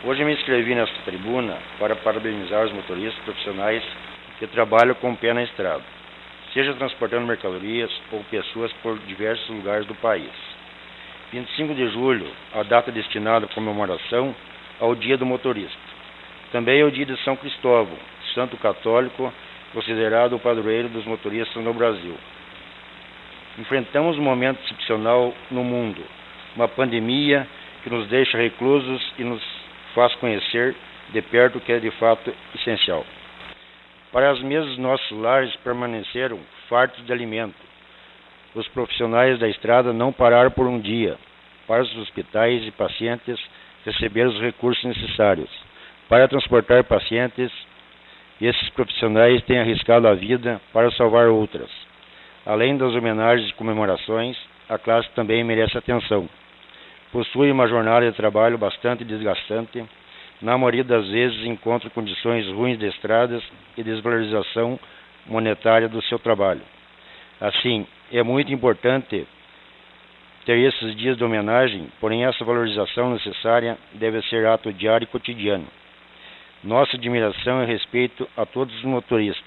Hoje me inscrevi nesta tribuna para parabenizar os motoristas profissionais que trabalham com o pé na estrada, seja transportando mercadorias ou pessoas por diversos lugares do país. 25 de julho, a data destinada à comemoração ao Dia do Motorista. Também é o dia de São Cristóvão, santo católico, considerado o padroeiro dos motoristas no Brasil. Enfrentamos um momento excepcional no mundo, uma pandemia que nos deixa reclusos e nos faz conhecer de perto o que é de fato essencial. Para as mesas dos nossos lares permaneceram fartos de alimento. Os profissionais da estrada não pararam por um dia. Para os hospitais e pacientes receber os recursos necessários. Para transportar pacientes, esses profissionais têm arriscado a vida para salvar outras. Além das homenagens e comemorações, a classe também merece atenção. Possui uma jornada de trabalho bastante desgastante. Na maioria das vezes encontra condições ruins de estradas e desvalorização monetária do seu trabalho. Assim, é muito importante ter esses dias de homenagem, porém essa valorização necessária deve ser ato diário e cotidiano. Nossa admiração e respeito a todos os motoristas,